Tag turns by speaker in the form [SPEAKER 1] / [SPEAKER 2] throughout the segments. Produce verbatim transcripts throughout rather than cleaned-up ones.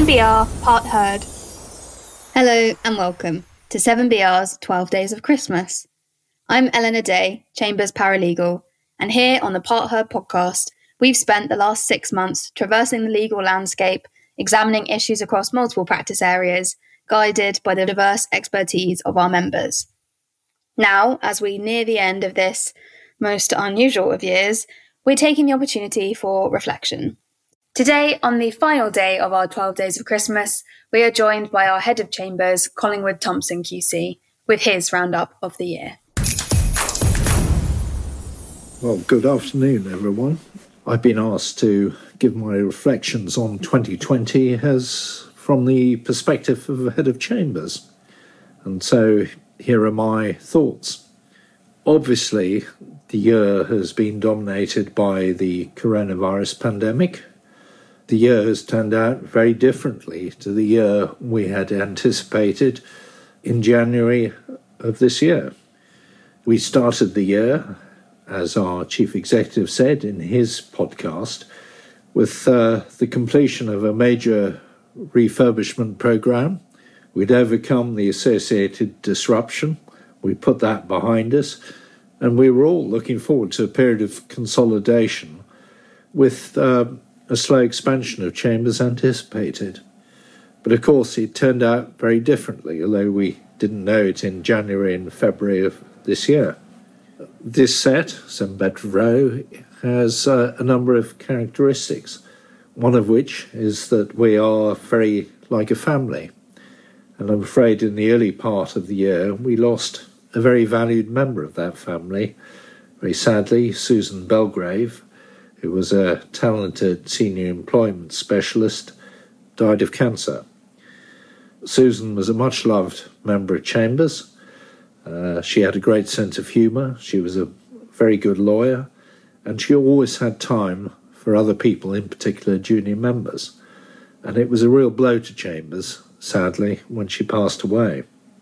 [SPEAKER 1] seven B R Part Heard.
[SPEAKER 2] Hello and welcome to seven B R's twelve Days of Christmas. I'm Eleanor Day, Chambers Paralegal, and here on the Part Heard podcast, we've spent the last six months traversing the legal landscape, examining issues across multiple practice areas, guided by the diverse expertise of our members. Now, as we near the end of this most unusual of years, we're taking the opportunity for reflection. Today, on the final day of our twelve Days of Christmas, we are joined by our Head of Chambers, Collingwood Thompson Q C, with his roundup of the year.
[SPEAKER 3] Well, good afternoon, everyone. I've been asked to give my reflections on twenty twenty as from the perspective of a Head of Chambers. And so here are my thoughts. Obviously, the year has been dominated by the coronavirus pandemic. The year has turned out very differently to the year we had anticipated in January of this year. We started the year, as our Chief Executive said in his podcast, with uh, the completion of a major refurbishment programme. We'd overcome the associated disruption. We put that behind us, and we were all looking forward to a period of consolidation with uh, a slow expansion of chambers anticipated. But of course, it turned out very differently, although we didn't know it in January and February of this year. This set, St Bedford Row, has uh, a number of characteristics, one of which is that we are very like a family. And I'm afraid in the early part of the year, we lost a very valued member of that family. Very sadly, Susan Belgrave, who was a talented senior employment specialist, died of cancer. Susan was a much-loved member of Chambers. Uh, she had a great sense of humour. She was a very good lawyer, and she always had time for other people, in particular junior members. And it was a real blow to Chambers, sadly, when she passed away.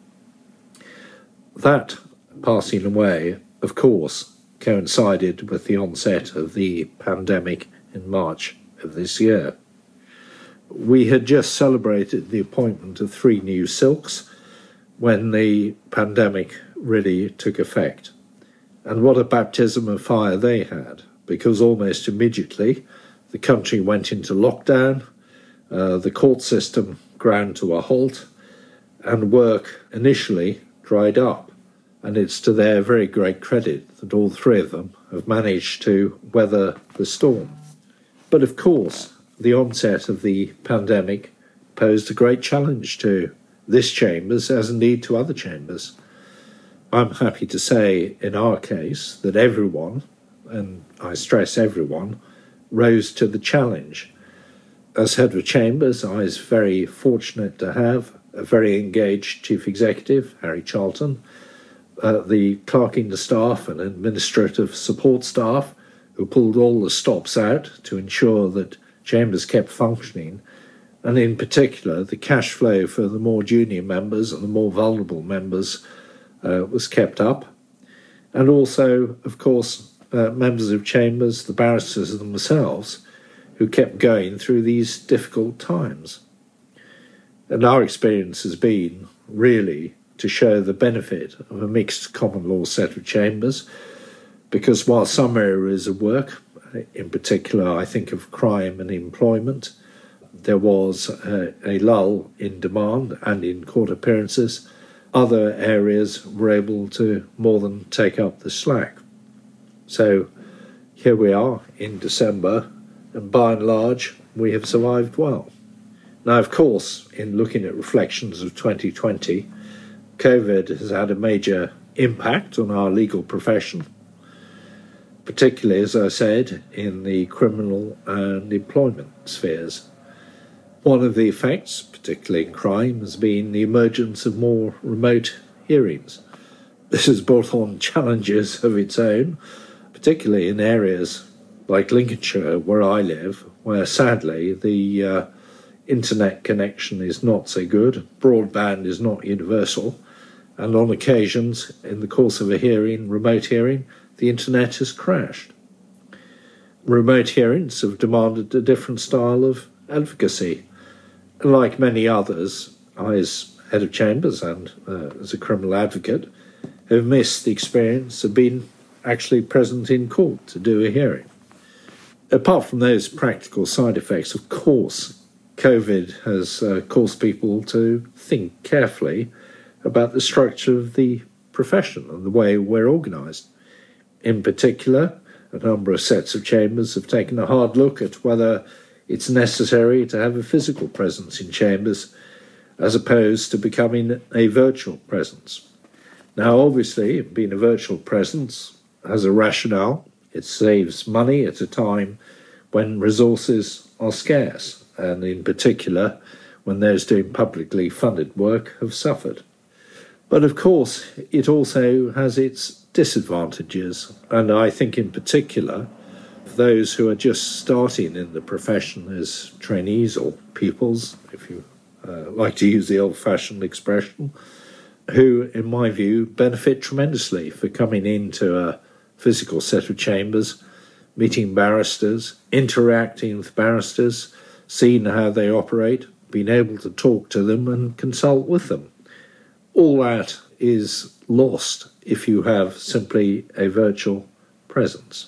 [SPEAKER 3] That passing away, of course, coincided with the onset of the pandemic in March of this year. We had just celebrated the appointment of three new silks when the pandemic really took effect. And what a baptism of fire they had, because almost immediately the country went into lockdown, uh, the court system ground to a halt, and work initially dried up. And it's to their very great credit that all three of them have managed to weather the storm. But of course, the onset of the pandemic posed a great challenge to this Chambers, as indeed to other chambers. I'm happy to say, in our case, that everyone, and I stress everyone, rose to the challenge. As Head of Chambers, I was very fortunate to have a very engaged Chief Executive, Harry Charlton, uh, the clerking staff and administrative support staff who pulled all the stops out to ensure that Chambers kept functioning, and in particular the cash flow for the more junior members and the more vulnerable members uh, was kept up. And also, of course, uh, members of Chambers, the barristers themselves, who kept going through these difficult times. And our experience has been really to show the benefit of a mixed common law set of chambers, because while some areas of work, in particular I think of crime and employment, there was a, a lull in demand and in court appearances, other areas were able to more than take up the slack. So here we are in December, and by and large we have survived well. Now, of course, in looking at reflections of twenty twenty, COVID has had a major impact on our legal profession, particularly, as I said, in the criminal and employment spheres. One of the effects, particularly in crime, has been the emergence of more remote hearings. This has brought on challenges of its own, particularly in areas like Lincolnshire, where I live, where sadly the uh, internet connection is not so good, broadband is not universal, and on occasions, in the course of a hearing, remote hearing, the internet has crashed. Remote hearings have demanded a different style of advocacy, Like many others, I, as head of chambers and uh, as a criminal advocate, have missed the experience of being actually present in court to do a hearing. Apart from those practical side effects, of course, COVID has uh, caused people to think carefully about the structure of the profession and the way we're organised. In particular, a number of sets of chambers have taken a hard look at whether it's necessary to have a physical presence in chambers as opposed to becoming a virtual presence. Now, obviously, being a virtual presence has a rationale. It saves money at a time when resources are scarce, and in particular, when those doing publicly funded work have suffered. But of course, it also has its disadvantages, and I think in particular, those who are just starting in the profession as trainees or pupils, if you uh, like to use the old-fashioned expression, who, in my view, benefit tremendously for coming into a physical set of chambers, meeting barristers, interacting with barristers, seeing how they operate, being able to talk to them and consult with them. All that is lost if you have simply a virtual presence.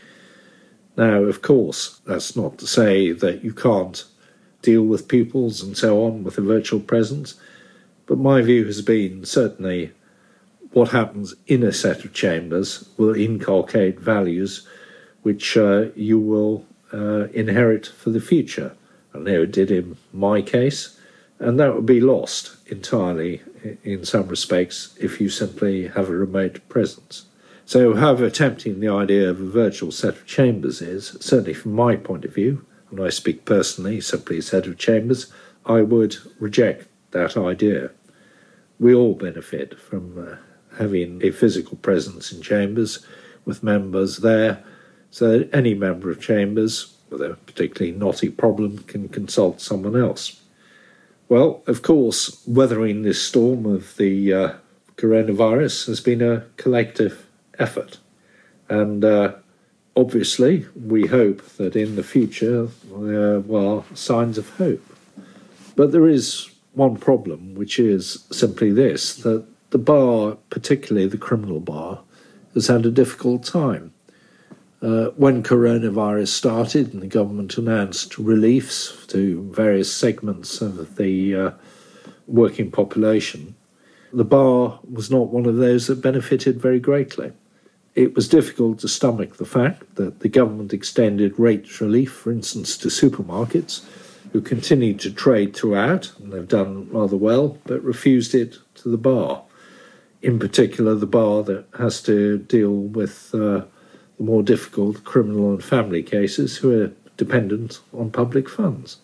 [SPEAKER 3] Now, of course, that's not to say that you can't deal with pupils and so on with a virtual presence, but my view has been certainly what happens in a set of chambers will inculcate values which uh, you will uh, inherit for the future. I know it did in my case, and that would be lost entirely in some respects if you simply have a remote presence. So however tempting the idea of a virtual set of chambers is, certainly from my point of view, and I speak personally simply as head of chambers, I would reject that idea. We all benefit from uh, having a physical presence in chambers with members there, so that any member of chambers with a particularly knotty problem can consult someone else. Well, of course, weathering this storm of the uh, coronavirus has been a collective effort. And uh, obviously, we hope that in the future there are signs of hope. But there is one problem, which is simply this, that the bar, particularly the criminal bar, has had a difficult time. Uh, when coronavirus started and the government announced reliefs to various segments of the uh, working population, the bar was not one of those that benefited very greatly. It was difficult to stomach the fact that the government extended rates relief, for instance, to supermarkets, who continued to trade throughout, and they've done rather well, but refused it to the bar. In particular, the bar that has to deal with uh, the more difficult criminal and family cases who are dependent on public funds.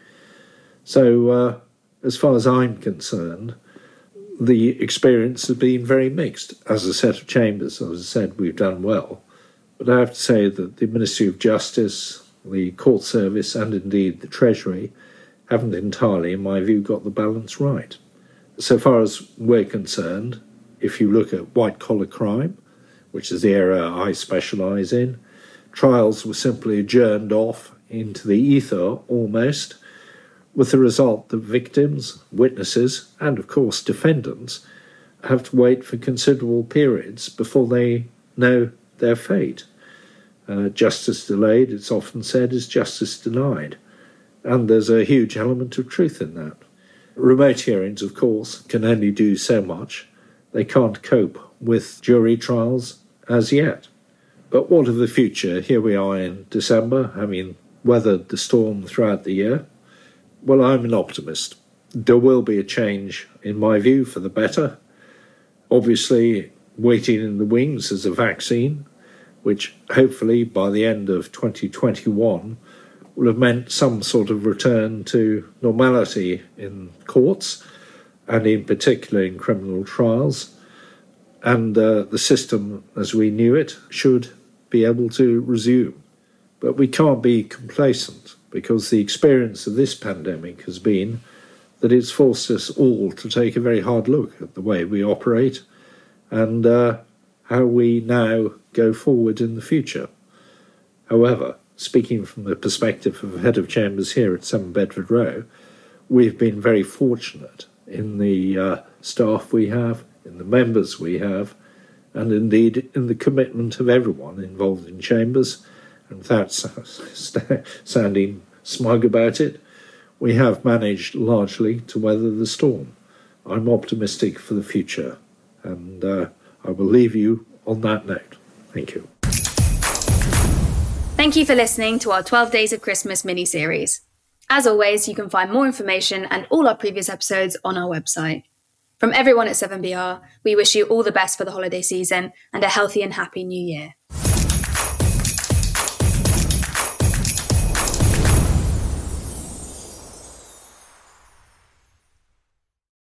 [SPEAKER 3] So, uh, as far as I'm concerned, the experience has been very mixed. As a set of chambers, as I said, we've done well. But I have to say that the Ministry of Justice, the Court Service, and indeed the Treasury haven't entirely, in my view, got the balance right. So far as we're concerned, if you look at white-collar crime, which is the area I specialise in, trials were simply adjourned off into the ether almost, with the result that victims, witnesses, and of course defendants have to wait for considerable periods before they know their fate. Uh, justice delayed, it's often said, is justice denied. And there's a huge element of truth in that. Remote hearings, of course, can only do so much. They can't cope with jury trials as yet. But what of the future? Here we are in December, having weathered the storm throughout the year. Well, I'm an optimist. There will be a change, in my view, for the better. Obviously, waiting in the wings is a vaccine, which hopefully by the end of twenty twenty-one will have meant some sort of return to normality in courts, and in particular in criminal trials. And uh, the system, as we knew it, should be able to resume. But we can't be complacent, because the experience of this pandemic has been that it's forced us all to take a very hard look at the way we operate and uh, how we now go forward in the future. However, speaking from the perspective of head of chambers here at seven Bedford Row, we've been very fortunate in the uh, staff we have, in the members we have, and indeed in the commitment of everyone involved in Chambers. And without sounding smug about it, we have managed largely to weather the storm. I'm optimistic for the future, and uh, I will leave you on that note. Thank you.
[SPEAKER 2] Thank you for listening to our twelve Days of Christmas mini-series. As always, you can find more information and all our previous episodes on our website. From everyone at seven B R, we wish you all the best for the holiday season and a healthy and happy new year.